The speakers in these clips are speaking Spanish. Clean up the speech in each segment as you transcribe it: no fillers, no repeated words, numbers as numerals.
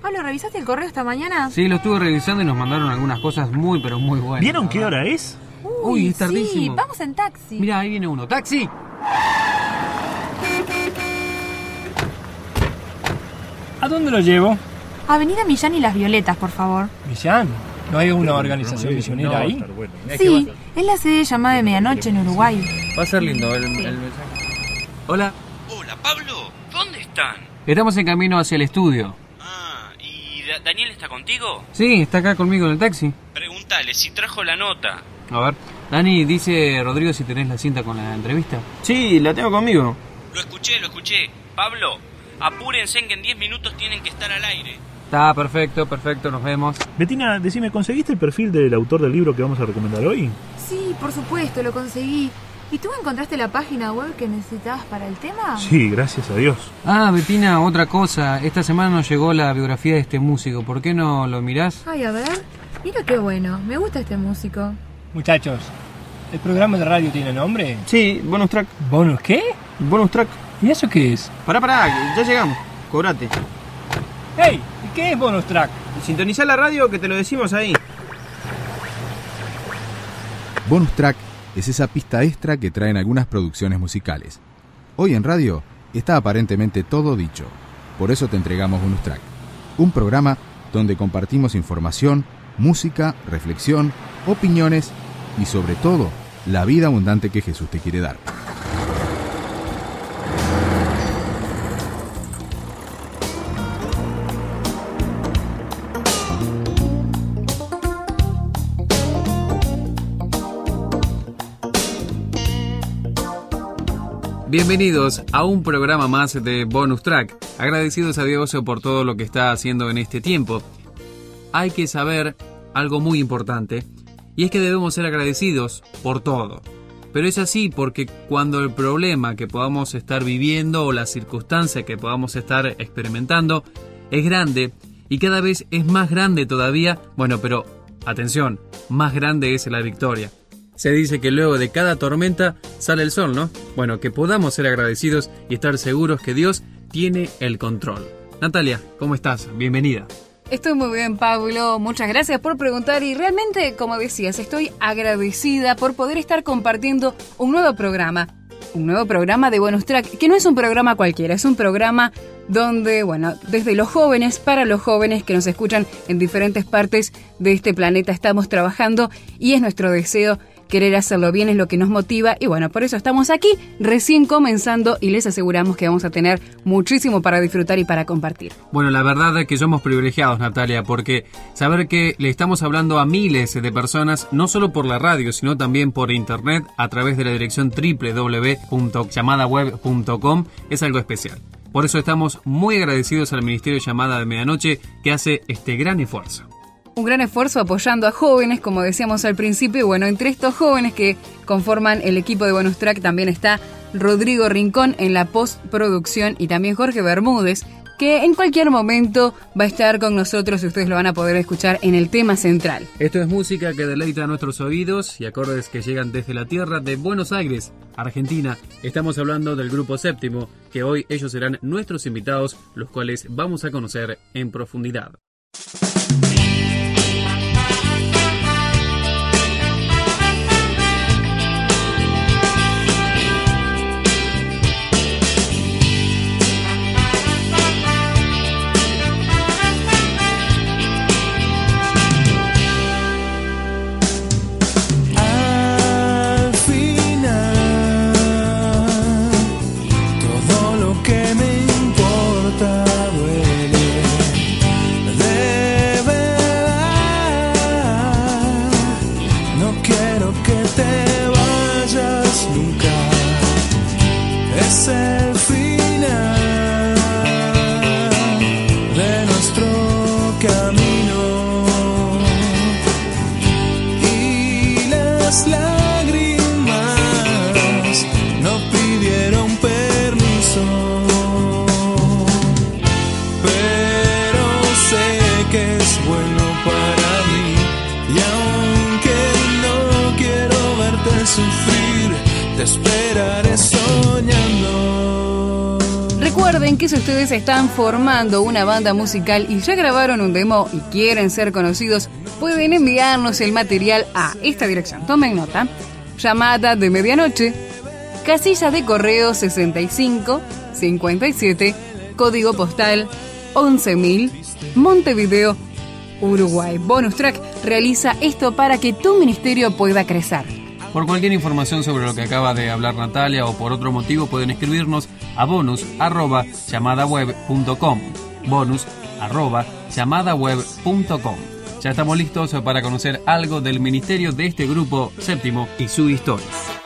Pablo, ¿revisaste el correo esta mañana? Sí, lo estuve revisando y nos mandaron algunas cosas muy, pero muy buenas. ¿Vieron qué hora es? Uy, es tardísimo. Sí, vamos en taxi. Mira, ahí viene uno. ¡Taxi! ¿A dónde lo llevo? Avenida Millán y Las Violetas, por favor. ¿Millán? ¿No hay una organización misionera ahí? Bueno. Sí, es la sede llamada de Medianoche en Uruguay. Va a ser lindo el mensaje. Hola. Hola, Pablo. ¿Dónde están? Estamos en camino hacia el estudio. ¿Y Daniel está contigo? Sí, está acá conmigo en el taxi. Pregúntale si trajo la nota. A ver. Dani, dice Rodrigo si tenés la cinta con la entrevista. Sí, la tengo conmigo. Lo escuché. Pablo, apúrense que en 10 minutos tienen que estar al aire. Está perfecto, nos vemos. Betina, decime, ¿conseguiste el perfil del autor del libro que vamos a recomendar hoy? Sí, por supuesto, lo conseguí. ¿Y tú encontraste la página web que necesitabas para el tema? Sí, gracias a Dios. Ah, Betina, otra cosa. Esta semana nos llegó la biografía de este músico. ¿Por qué no lo mirás? Ay, a ver. Mira qué bueno. Me gusta este músico. Muchachos, ¿el programa de radio tiene nombre? Sí, bonus track. ¿Bonus qué? Bonus track. ¿Y eso qué es? Pará, ya llegamos. Cobrate. ¡Hey! ¿Y qué es bonus track? Sintonizá la radio que te lo decimos ahí. Bonus track es esa pista extra que traen algunas producciones musicales. Hoy en radio está aparentemente todo dicho. Por eso te entregamos Bonus Track, un programa donde compartimos información, música, reflexión, opiniones y sobre todo, la vida abundante que Jesús te quiere dar. Bienvenidos a un programa más de Bonus Track. Agradecidos a Dios por todo lo que está haciendo en este tiempo. Hay que saber algo muy importante, y es que debemos ser agradecidos por todo. Pero es así porque cuando el problema que podamos estar viviendo o la circunstancia que podamos estar experimentando es grande y cada vez es más grande todavía, bueno, pero atención, más grande es la victoria. Se dice que luego de cada tormenta sale el sol, ¿no? Bueno, que podamos ser agradecidos y estar seguros que Dios tiene el control. Natalia, ¿cómo estás? Bienvenida. Estoy muy bien, Pablo. Muchas gracias por preguntar y realmente, como decías, estoy agradecida por poder estar compartiendo un nuevo programa. Un nuevo programa de Bonus Track, que no es un programa cualquiera, es un programa donde, bueno, desde los jóvenes, para los jóvenes que nos escuchan en diferentes partes de este planeta estamos trabajando y es nuestro deseo querer hacerlo bien, es lo que nos motiva y bueno, por eso estamos aquí recién comenzando y les aseguramos que vamos a tener muchísimo para disfrutar y para compartir. Bueno, la verdad es que somos privilegiados, Natalia, porque saber que le estamos hablando a miles de personas, no solo por la radio, sino también por internet, a través de la dirección www.llamadaweb.com, es algo especial. Por eso estamos muy agradecidos al Ministerio Llamada de Medianoche que hace este gran esfuerzo. Un gran esfuerzo apoyando a jóvenes, como decíamos al principio, y bueno, entre estos jóvenes que conforman el equipo de Bonus Track también está Rodrigo Rincón en la postproducción y también Jorge Bermúdez, que en cualquier momento va a estar con nosotros y ustedes lo van a poder escuchar en el tema central. Esto es música que deleita a nuestros oídos y acordes que llegan desde la tierra de Buenos Aires, Argentina. Estamos hablando del Grupo Séptimo, que hoy ellos serán nuestros invitados, los cuales vamos a conocer en profundidad. Recuerden que si ustedes están formando una banda musical y ya grabaron un demo y quieren ser conocidos, pueden enviarnos el material a esta dirección. Tomen nota. Llamada de medianoche, casilla de correo 6557, código postal 11.000, Montevideo, Uruguay. Bonus Track realiza esto para que tu ministerio pueda crecer. Por cualquier información sobre lo que acaba de hablar Natalia o por otro motivo pueden escribirnos a bonus@llamadaweb.com. bonus@llamadaweb.com. Ya estamos listos para conocer algo del ministerio de este grupo Séptimo y su historia.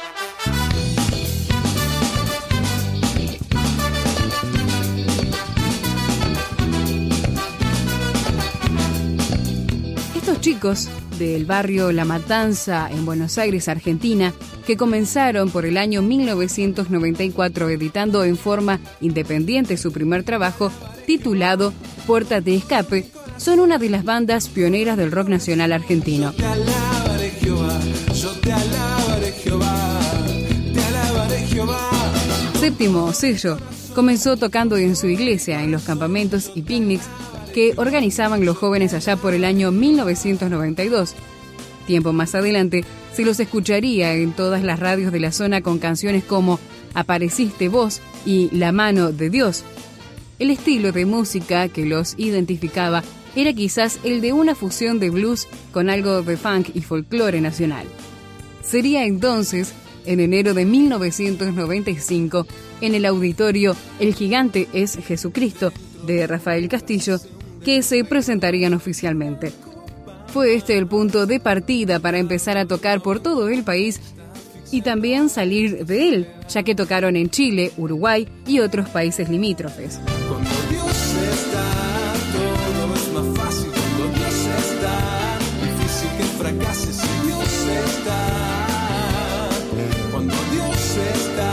Estos chicos del barrio La Matanza en Buenos Aires, Argentina, que comenzaron por el año 1994 editando en forma independiente su primer trabajo titulado Puerta de Escape, son una de las bandas pioneras del rock nacional argentino. Te alabaré Jehová, yo te alabaré Jehová, te alabaré Jehová. Séptimo Sello comenzó tocando en su iglesia, en los campamentos y picnics que organizaban los jóvenes allá por el año 1992. Tiempo más adelante se los escucharía en todas las radios de la zona con canciones como Apareciste Vos y La Mano de Dios. El estilo de música que los identificaba era quizás el de una fusión de blues con algo de funk y folclore nacional. Sería entonces, en enero de 1995, en el auditorio El Gigante es Jesucristo de Rafael Castillo, que se presentarían oficialmente. Fue este el punto de partida para empezar a tocar por todo el país y también salir de él, ya que tocaron en Chile, Uruguay y otros países limítrofes. Cuando Dios está, todo es más fácil. Cuando Dios está, difícil que fracases. Si Dios está, cuando Dios está.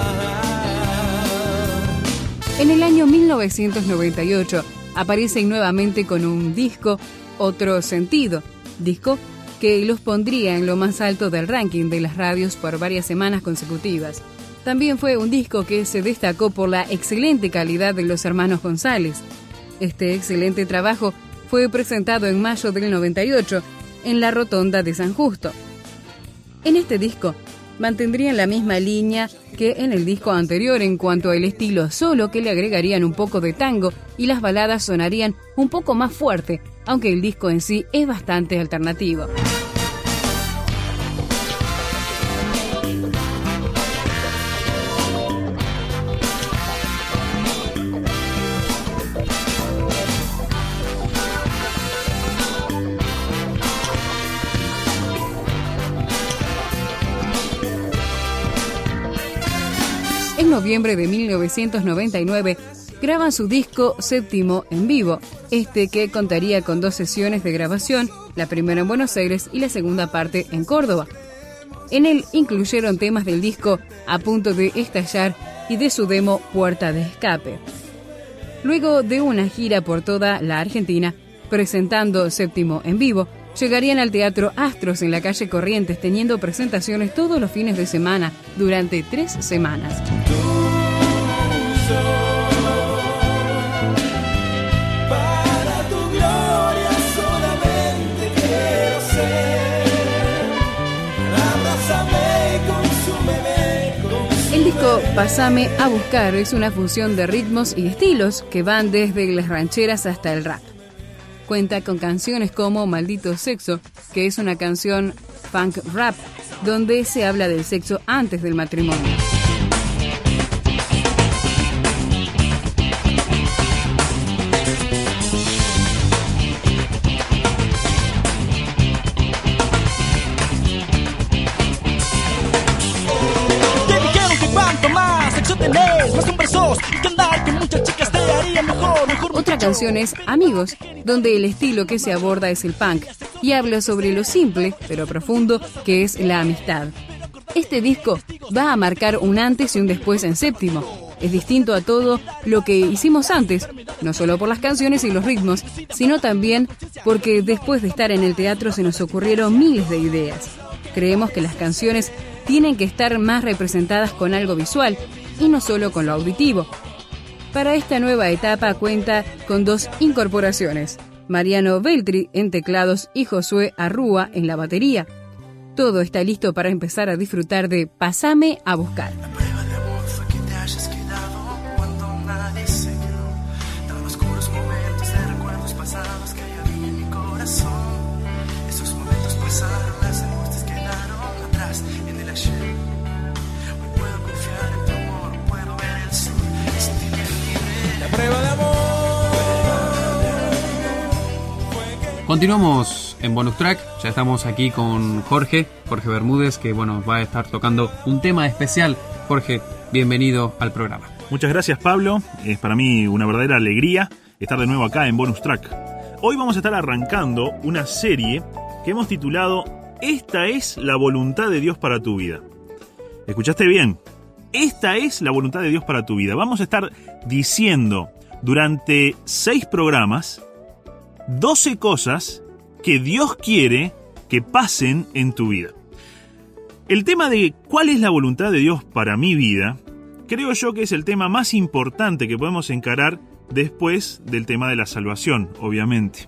En el año 1998 aparecen nuevamente con un disco, Otro Sentido, disco que los pondría en lo más alto del ranking de las radios por varias semanas consecutivas. También fue un disco que se destacó por la excelente calidad de los hermanos González. Este excelente trabajo fue presentado en mayo del 98 en la Rotonda de San Justo. En este disco mantendrían la misma línea que en el disco anterior en cuanto al estilo, solo que le agregarían un poco de tango y las baladas sonarían un poco más fuerte, aunque el disco en sí es bastante alternativo. En noviembre de 1999 graban su disco Séptimo en vivo, que contaría con 2 sesiones de grabación, la primera en Buenos Aires y la segunda parte en Córdoba. En él incluyeron temas del disco A Punto de Estallar y de su demo Puerta de Escape. Luego de una gira por toda la Argentina, presentando Séptimo en vivo, llegarían al Teatro Astros en la calle Corrientes, teniendo presentaciones todos los fines de semana durante 3 semanas. Para tu gloria solamente quiero ser. Abrázame y consúmeme. El disco Pásame a Buscar es una fusión de ritmos y estilos que van desde las rancheras hasta el rap. Cuenta con canciones como Maldito Sexo, que es una canción funk rap, donde se habla del sexo antes del matrimonio. Te dijeron que cuanto más sexo tenés, más conversos, que andar con muchas chicas te haría mejor. Otra canción es Amigos, donde el estilo que se aborda es el punk y habla sobre lo simple pero profundo que es la amistad. Este disco va a marcar un antes y un después en Séptimo. Es distinto a todo lo que hicimos antes, no solo por las canciones y los ritmos, sino también porque después de estar en el teatro se nos ocurrieron miles de ideas. Creemos que las canciones tienen que estar más representadas con algo visual y no solo con lo auditivo. para esta nueva etapa cuenta con 2 incorporaciones: Mariano Beltri en teclados y Josué Arrúa en la batería. Todo está listo para empezar a disfrutar de Pásame a buscar. La prueba de amor fue que te hayas quedado cuando nadie se quedó. Tan oscuros momentos de recuerdos pasados que había en mi corazón. Esos momentos pasaron, las angustias quedaron atrás en el ayer. Hoy puedo confiar en tu amor, puedo ver el sol, sentirme libre. La prueba de amor. Continuamos en Bonus Track, ya estamos aquí con Jorge Bermúdez, que bueno, va a estar tocando un tema especial. Jorge, bienvenido al programa. Muchas gracias, Pablo. Es para mí una verdadera alegría estar de nuevo acá en Bonus Track. Hoy vamos a estar arrancando una serie que hemos titulado Esta es la voluntad de Dios para tu vida. ¿Escuchaste bien? Esta es la voluntad de Dios para tu vida. Vamos a estar diciendo durante 6 programas 12 cosas que Dios quiere que pasen en tu vida. El tema de cuál es la voluntad de Dios para mi vida, creo yo que es el tema más importante que podemos encarar después del tema de la salvación, obviamente.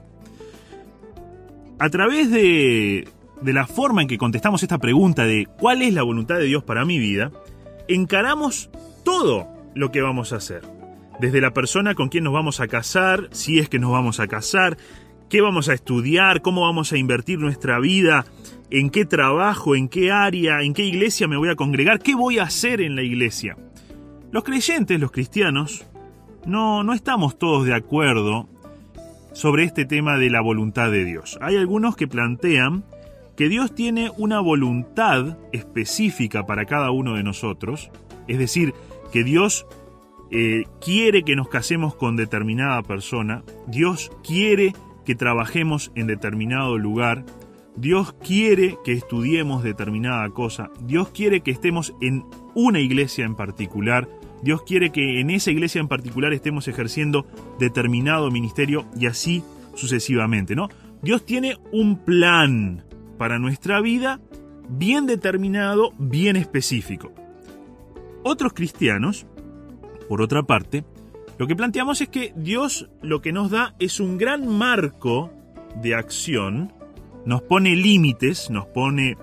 A través de la forma en que contestamos esta pregunta de cuál es la voluntad de Dios para mi vida, encaramos todo lo que vamos a hacer. Desde la persona con quien nos vamos a casar, si es que nos vamos a casar, qué vamos a estudiar, cómo vamos a invertir nuestra vida, en qué trabajo, en qué área, en qué iglesia me voy a congregar, qué voy a hacer en la iglesia. Los creyentes, los cristianos, no estamos todos de acuerdo sobre este tema de la voluntad de Dios. Hay algunos que plantean que Dios tiene una voluntad específica para cada uno de nosotros, es decir, que Dios quiere que nos casemos con determinada persona, Dios quiere que trabajemos en determinado lugar, Dios quiere que estudiemos determinada cosa, Dios quiere que estemos en una iglesia en particular, Dios quiere que en esa iglesia en particular estemos ejerciendo determinado ministerio y así sucesivamente, ¿no? Dios tiene un plan para nuestra vida bien determinado, bien específico. Otros cristianos, por otra parte, lo que planteamos es que Dios lo que nos da es un gran marco de acción, nos pone límites, nos pone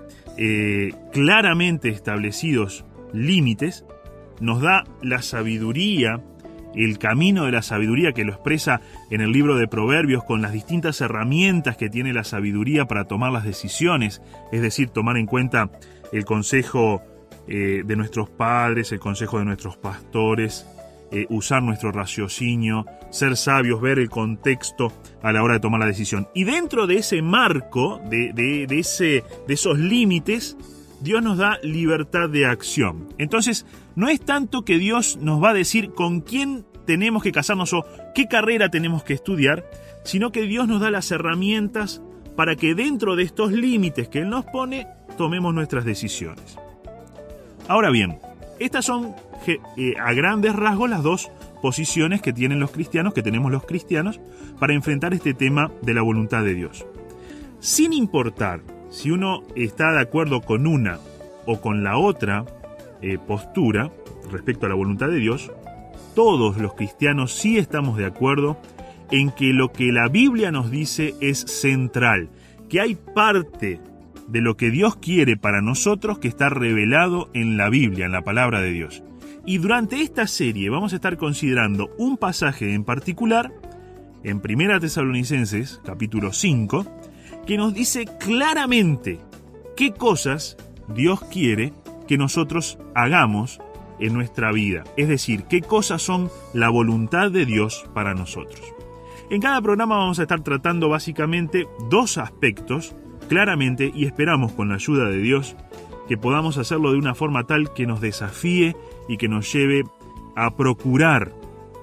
claramente establecidos límites, nos da la sabiduría, el camino de la sabiduría que lo expresa en el libro de Proverbios con las distintas herramientas que tiene la sabiduría para tomar las decisiones, es decir, tomar en cuenta el consejo de nuestros padres, el consejo de nuestros pastores, usar nuestro raciocinio, ser sabios, ver el contexto a la hora de tomar la decisión. Y dentro de ese marco, de esos límites, Dios nos da libertad de acción. Entonces, no es tanto que Dios nos va a decir con quién tenemos que casarnos o qué carrera tenemos que estudiar, sino que Dios nos da las herramientas para que dentro de estos límites que Él nos pone, tomemos nuestras decisiones. Ahora bien, estas son a grandes rasgos las 2 posiciones que tienen los cristianos, que tenemos los cristianos, para enfrentar este tema de la voluntad de Dios. Sin importar si uno está de acuerdo con una o con la otra postura respecto a la voluntad de Dios, todos los cristianos sí estamos de acuerdo en que lo que la Biblia nos dice es central, que hay parte de lo que Dios quiere para nosotros que está revelado en la Biblia, en la palabra de Dios. Y durante esta serie vamos a estar considerando un pasaje en particular, en 1 Tesalonicenses, capítulo 5, que nos dice claramente qué cosas Dios quiere que nosotros hagamos en nuestra vida. Es decir, qué cosas son la voluntad de Dios para nosotros. En cada programa vamos a estar tratando básicamente 2 aspectos claramente, y esperamos con la ayuda de Dios que podamos hacerlo de una forma tal que nos desafíe y que nos lleve a procurar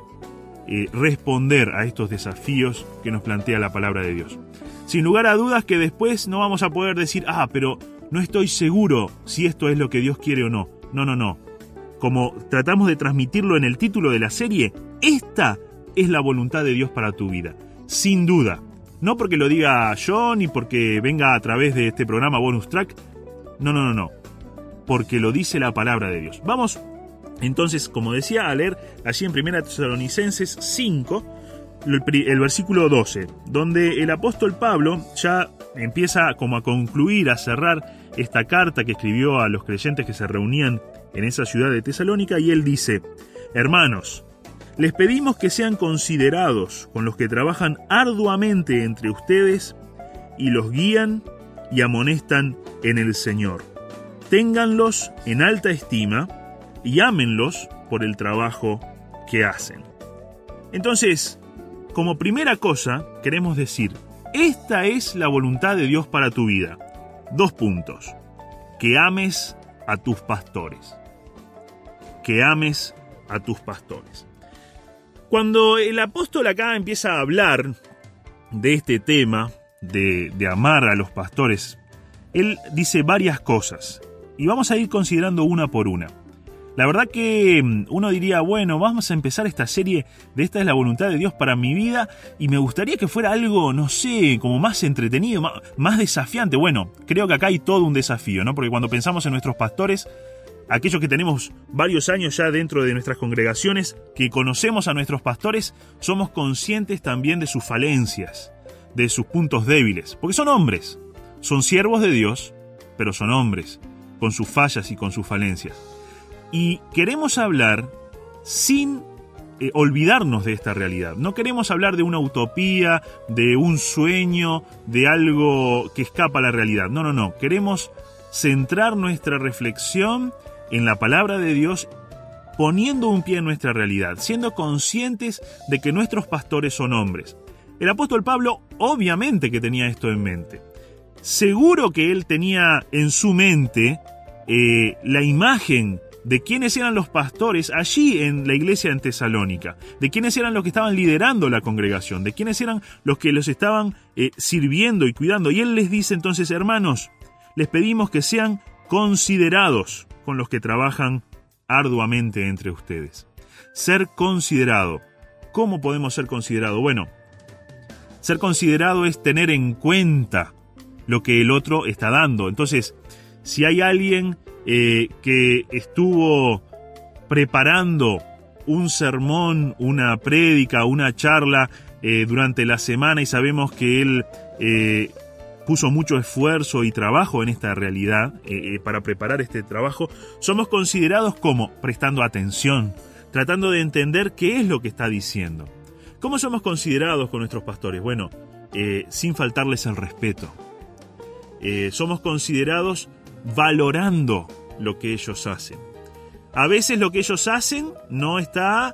responder a estos desafíos que nos plantea la palabra de Dios. Sin lugar a dudas que después no vamos a poder decir, pero no estoy seguro si esto es lo que Dios quiere o no. No. Como tratamos de transmitirlo en el título de la serie, esta es la voluntad de Dios para tu vida. Sin duda. No porque lo diga yo, ni porque venga a través de este programa Bonus Track. No. Porque lo dice la palabra de Dios. Vamos Entonces, como decía, a leer allí en 1 Tesalonicenses 5, el versículo 12, donde el apóstol Pablo ya empieza como a concluir, a cerrar esta carta que escribió a los creyentes que se reunían en esa ciudad de Tesalónica, y él dice: hermanos, les pedimos que sean considerados con los que trabajan arduamente entre ustedes y los guían y amonestan en el Señor. Ténganlos en alta estima y ámenlos por el trabajo que hacen. Entonces, como primera cosa, queremos decir, esta es la voluntad de Dios para tu vida. 2 puntos. Que ames a tus pastores. Que ames a tus pastores. Cuando el apóstol acá empieza a hablar de este tema, de amar a los pastores, él dice varias cosas. Y vamos a ir considerando una por una. La verdad que uno diría, bueno, vamos a empezar esta serie de Esta es la voluntad de Dios para mi vida, y me gustaría que fuera algo, no sé, como más entretenido, más desafiante. Bueno, creo que acá hay todo un desafío, ¿no? Porque cuando pensamos en nuestros pastores, aquellos que tenemos varios años ya dentro de nuestras congregaciones, que conocemos a nuestros pastores, somos conscientes también de sus falencias, de sus puntos débiles, porque son hombres, son siervos de Dios, pero son hombres, con sus fallas y con sus falencias. Y queremos hablar sin olvidarnos de esta realidad. No queremos hablar de una utopía, de un sueño, de algo que escapa a la realidad. No. Queremos centrar nuestra reflexión en la palabra de Dios, poniendo un pie en nuestra realidad, siendo conscientes de que nuestros pastores son hombres. El apóstol Pablo obviamente que tenía esto en mente. Seguro que él tenía en su mente la imagen de quiénes eran los pastores allí en la iglesia en Tesalónica, de quiénes eran los que estaban liderando la congregación, de quiénes eran los que los estaban sirviendo y cuidando. Y él les dice entonces: hermanos, les pedimos que sean considerados con los que trabajan arduamente entre ustedes. Ser considerado. ¿Cómo podemos ser considerados? Bueno, ser considerado es tener en cuenta lo que el otro está dando. Entonces, si hay alguien que estuvo preparando un sermón, una prédica, una charla durante la semana, y sabemos que él puso mucho esfuerzo y trabajo en esta realidad para preparar este trabajo, somos considerados como prestando atención, tratando de entender qué es lo que está diciendo. ¿Cómo somos considerados con nuestros pastores? Bueno, sin faltarles el respeto. Somos considerados valorando lo que ellos hacen. A veces lo que ellos hacen no está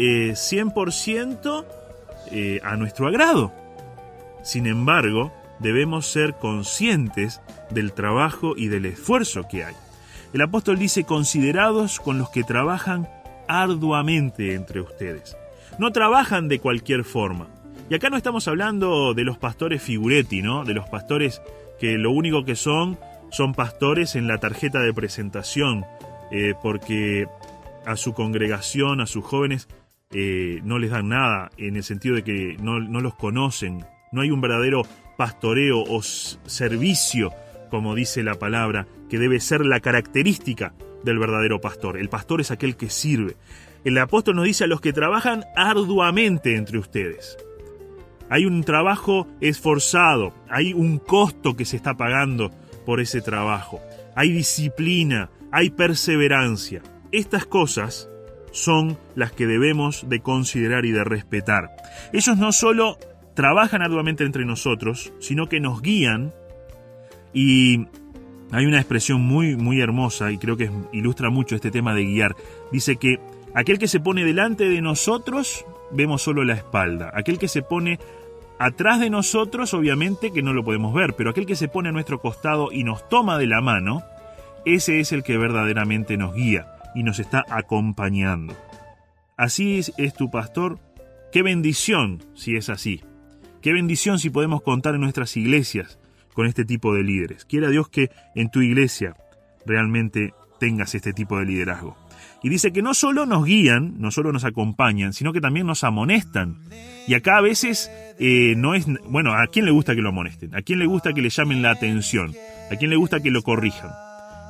100% a nuestro agrado. Sin embargo, debemos ser conscientes del trabajo y del esfuerzo que hay. El apóstol dice: considerados con los que trabajan arduamente entre ustedes. No trabajan de cualquier forma. Y acá no estamos hablando de los pastores figuretti, ¿no? De los pastores que lo único que son pastores en la tarjeta de presentación, porque a su congregación, a sus jóvenes, no les dan nada, en el sentido de que no los conocen. No hay un verdadero pastoreo o servicio, como dice la palabra, que debe ser la característica del verdadero pastor. El pastor es aquel que sirve. El apóstol nos dice: a los que trabajan arduamente entre ustedes. Hay un trabajo esforzado, hay un costo que se está pagando por ese trabajo. Hay disciplina, hay perseverancia. Estas cosas son las que debemos de considerar y de respetar. Ellos no solo trabajan arduamente entre nosotros, sino que nos guían. Y hay una expresión muy, muy hermosa, y creo que ilustra mucho este tema de guiar. Dice que aquel que se pone delante de nosotros, vemos solo la espalda. Aquel que se pone atrás de nosotros, obviamente que no lo podemos ver, pero aquel que se pone a nuestro costado y nos toma de la mano, ese es el que verdaderamente nos guía y nos está acompañando. Así es tu pastor. Qué bendición si es así. Qué bendición si podemos contar en nuestras iglesias con este tipo de líderes. Quiera Dios que en tu iglesia realmente tengas este tipo de liderazgo. Y dice que no solo nos guían, no solo nos acompañan, sino que también nos amonestan. Y acá a veces no es... Bueno, ¿a quién le gusta que lo amonesten? ¿A quién le gusta que le llamen la atención? ¿A quién le gusta que lo corrijan?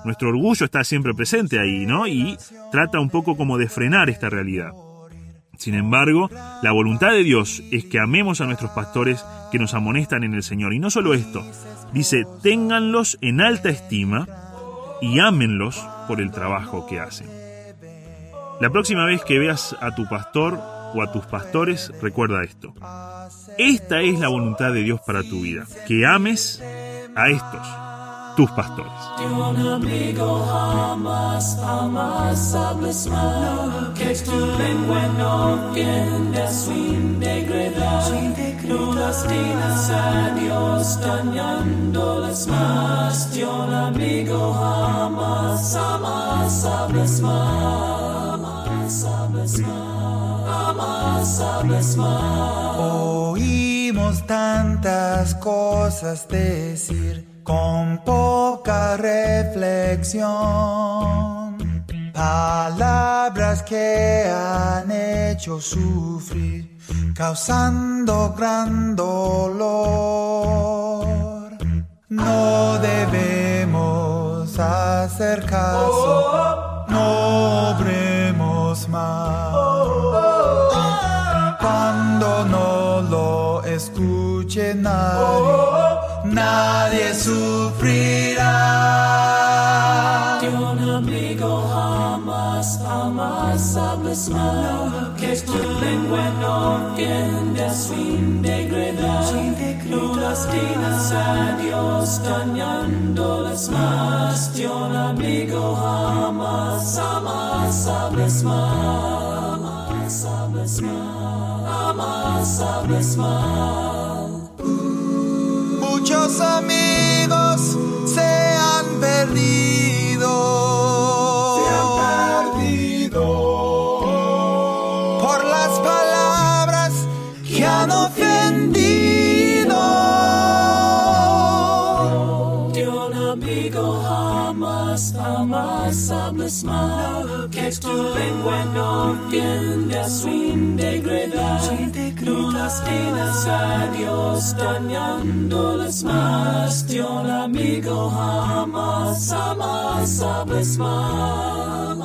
Nuestro orgullo está siempre presente ahí, ¿no? Y trata un poco como de frenar esta realidad. Sin embargo, la voluntad de Dios es que amemos a nuestros pastores que nos amonestan en el Señor. Y no solo esto, dice, ténganlos en alta estima y ámenlos por el trabajo que hacen. La próxima vez que veas a tu pastor o a tus pastores, recuerda esto. Esta es la voluntad de Dios para tu vida, que ames a estos, tus pastores. De un amigo jamás hables mal, que tu lengua no tiende a sin degradar. No lastimas a Dios dañándoles más. De un amigo jamás hables mal, jamás hables mal. Oímos tantas cosas decir con poca reflexión, palabras que han hecho sufrir, causando gran dolor. No debemos hacer caso, no obremos mal. Cuando no lo escuche nadie sufrirá. De un amigo jamás hables mal, que tu lengua no tiende a sin degradar. No lastimas a Dios dañándoles más. De un amigo jamás hables mal, jamás hables mal. Muchos amigos se han perdido por las palabras que han ofendido. De un amigo jamás hables mal, que tu lengua no tiende a sin degradar. No lastimas a Dios dañándoles más. De un amigo jamás hables mal,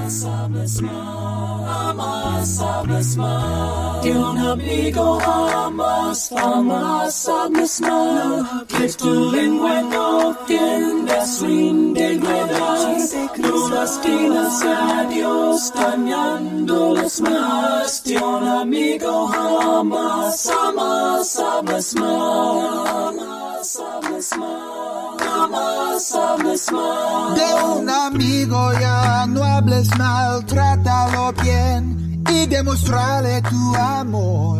jamás hables mal. De un amigo jamás hables mal, que tu lengua no tiende a sin degradar. No lastimas a Dios dañándoles más. De un amigo jamás hables mal, jamás hables mal. De un amigo ya no hables mal, trátalo bien y demostrarle tu amor.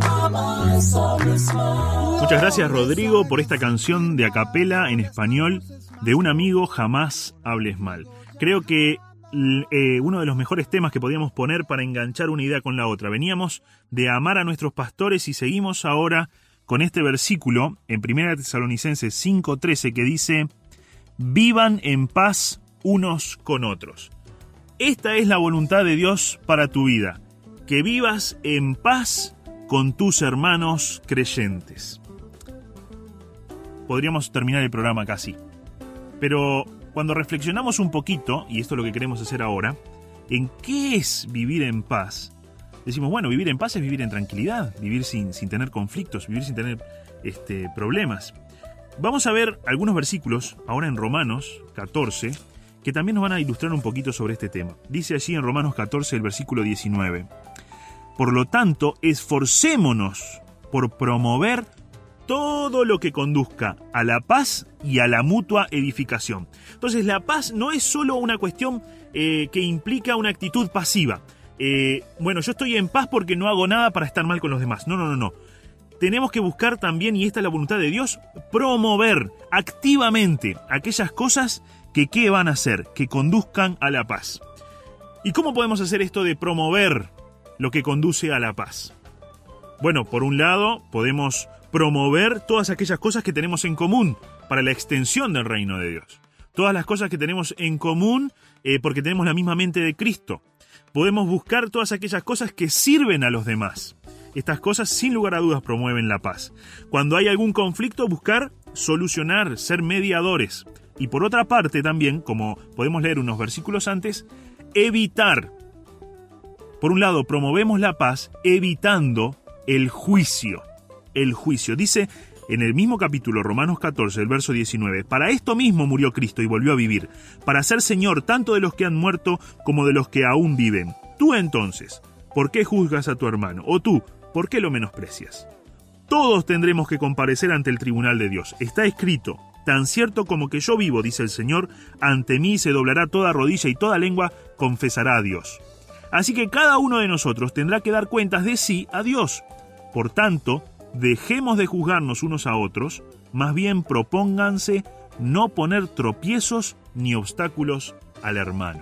Muchas gracias, Rodrigo, por esta canción de a capela en español, De un amigo jamás hables mal. Creo que uno de los mejores temas que podíamos poner para enganchar una idea con la otra. Veníamos de amar a nuestros pastores y seguimos ahora con este versículo en 1 Tesalonicenses 5:13 que dice: vivan en paz unos con otros. Esta es la voluntad de Dios para tu vida, que vivas en paz con tus hermanos creyentes. Podríamos terminar el programa casi, pero cuando reflexionamos un poquito, y esto es lo que queremos hacer ahora, en qué es vivir en paz, decimos, bueno, vivir en paz es vivir en tranquilidad, vivir sin tener conflictos, vivir sin tener problemas. Vamos a ver algunos versículos ahora en Romanos 14, que también nos van a ilustrar un poquito sobre este tema. Dice allí en Romanos 14, el versículo 19, por lo tanto, esforcémonos por promover todo lo que conduzca a la paz y a la mutua edificación. Entonces, la paz no es solo una cuestión que implica una actitud pasiva. Bueno, yo estoy en paz porque no hago nada para estar mal con los demás. No. Tenemos que buscar también, y esta es la voluntad de Dios, promover activamente aquellas cosas que ¿qué van a hacer? Que conduzcan a la paz. ¿Y cómo podemos hacer esto de promover lo que conduce a la paz? Bueno, por un lado, podemos promover todas aquellas cosas que tenemos en común para la extensión del reino de Dios. Todas las cosas que tenemos en común porque tenemos la misma mente de Cristo. Podemos buscar todas aquellas cosas que sirven a los demás. Estas cosas, sin lugar a dudas, promueven la paz. Cuando hay algún conflicto, buscar solucionar, ser mediadores. Y por otra parte también, como podemos leer unos versículos antes, evitar. Por un lado, promovemos la paz evitando el juicio. El juicio. Dice en el mismo capítulo, Romanos 14, el verso 19, para esto mismo murió Cristo y volvió a vivir, para ser Señor tanto de los que han muerto como de los que aún viven. Tú entonces, ¿por qué juzgas a tu hermano? O tú, ¿por qué lo menosprecias? Todos tendremos que comparecer ante el tribunal de Dios. Está escrito, tan cierto como que yo vivo, dice el Señor, ante mí se doblará toda rodilla y toda lengua confesará a Dios. Así que cada uno de nosotros tendrá que dar cuentas de sí a Dios. Por tanto, dejemos de juzgarnos unos a otros, más bien propónganse no poner tropiezos ni obstáculos al hermano.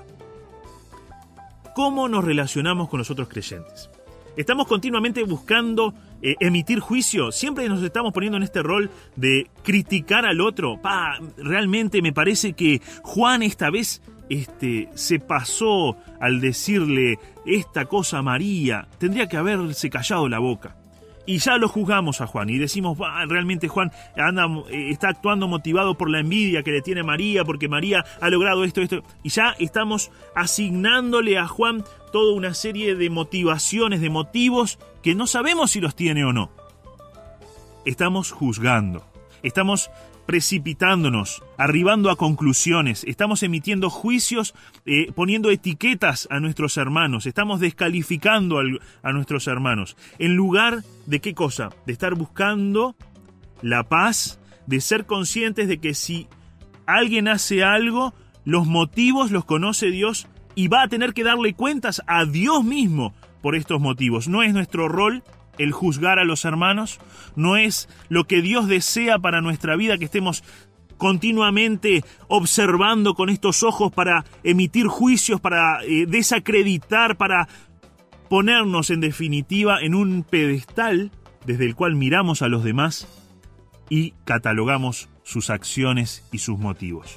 ¿Cómo nos relacionamos con los otros creyentes? ¿Estamos continuamente buscando emitir juicio? ¿Siempre nos estamos poniendo en este rol de criticar al otro? Realmente me parece que Juan esta vez se pasó al decirle esta cosa a María. Tendría que haberse callado la boca. Y ya lo juzgamos a Juan y decimos, realmente Juan está actuando motivado por la envidia que le tiene María, porque María ha logrado esto. Y ya estamos asignándole a Juan toda una serie de motivaciones, de motivos que no sabemos si los tiene o no. Estamos juzgando, estamos precipitándonos, arribando a conclusiones, estamos emitiendo juicios, poniendo etiquetas a nuestros hermanos, estamos descalificando a nuestros hermanos. En lugar de ¿qué cosa? De estar buscando la paz, de ser conscientes de que si alguien hace algo, los motivos los conoce Dios y va a tener que darle cuentas a Dios mismo por estos motivos. No es nuestro rol el juzgar a los hermanos, no es lo que Dios desea para nuestra vida, que estemos continuamente observando con estos ojos para emitir juicios, para desacreditar, para ponernos en definitiva en un pedestal desde el cual miramos a los demás y catalogamos sus acciones y sus motivos.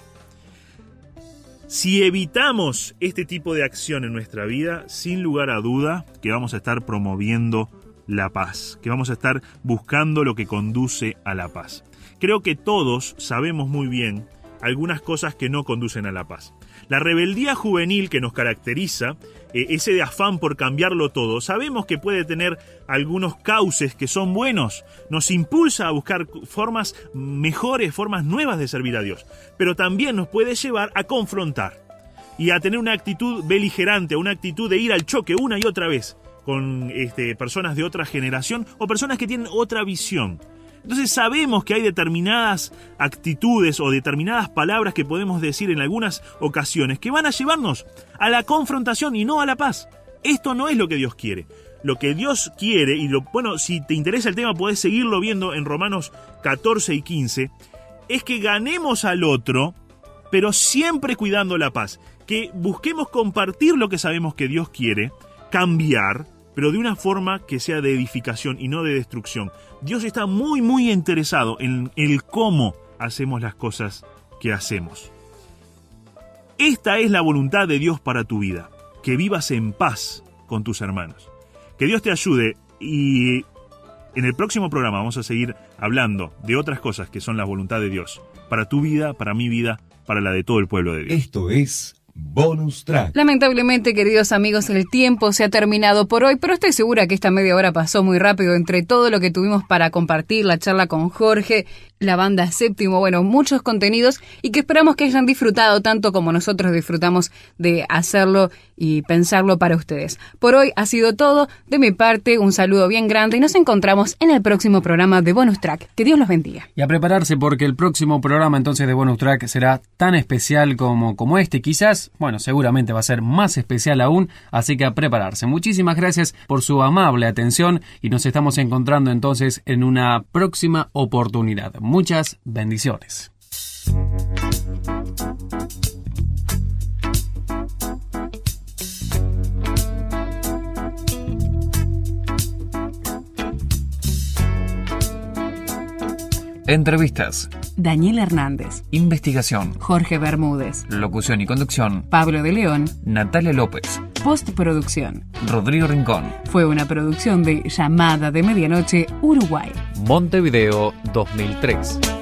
Si evitamos este tipo de acción en nuestra vida, sin lugar a duda que vamos a estar promoviendo la paz, que vamos a estar buscando lo que conduce a la paz. Creo que todos sabemos muy bien algunas cosas que no conducen a la paz. La rebeldía juvenil que nos caracteriza, ese de afán por cambiarlo todo, sabemos que puede tener algunos cauces que son buenos, nos impulsa a buscar formas mejores, formas nuevas de servir a Dios, pero también nos puede llevar a confrontar y a tener una actitud beligerante, una actitud de ir al choque una y otra vez con personas de otra generación o personas que tienen otra visión. Entonces sabemos que hay determinadas actitudes o determinadas palabras que podemos decir en algunas ocasiones que van a llevarnos a la confrontación y no a la paz. Esto no es lo que Dios quiere. Lo que Dios quiere, y si te interesa el tema podés seguirlo viendo en Romanos 14 y 15, es que ganemos al otro, pero siempre cuidando la paz. Que busquemos compartir lo que sabemos que Dios quiere, cambiar, pero de una forma que sea de edificación y no de destrucción. Dios está muy, muy interesado en el cómo hacemos las cosas que hacemos. Esta es la voluntad de Dios para tu vida, que vivas en paz con tus hermanos. Que Dios te ayude y en el próximo programa vamos a seguir hablando de otras cosas que son la voluntad de Dios para tu vida, para mi vida, para la de todo el pueblo de Dios. Esto es Bonus Track. Lamentablemente, queridos amigos, el tiempo se ha terminado por hoy, pero estoy segura que esta media hora pasó muy rápido entre todo lo que tuvimos para compartir, la charla con Jorge, la banda Séptimo, muchos contenidos y que esperamos que hayan disfrutado tanto como nosotros disfrutamos de hacerlo y pensarlo para ustedes. Por hoy ha sido todo. De mi parte, un saludo bien grande y nos encontramos en el próximo programa de Bonus Track. Que Dios los bendiga. Y a prepararse porque el próximo programa entonces de Bonus Track será tan especial como este, quizás, seguramente va a ser más especial aún, así que a prepararse. Muchísimas gracias por su amable atención y nos estamos encontrando entonces en una próxima oportunidad. Muchas bendiciones. Entrevistas: Daniel Hernández. Investigación: Jorge Bermúdez. Locución y conducción: Pablo de León. Natalia López. Postproducción: Rodrigo Rincón. Fue una producción de Llamada de Medianoche, Uruguay. Montevideo, 2003.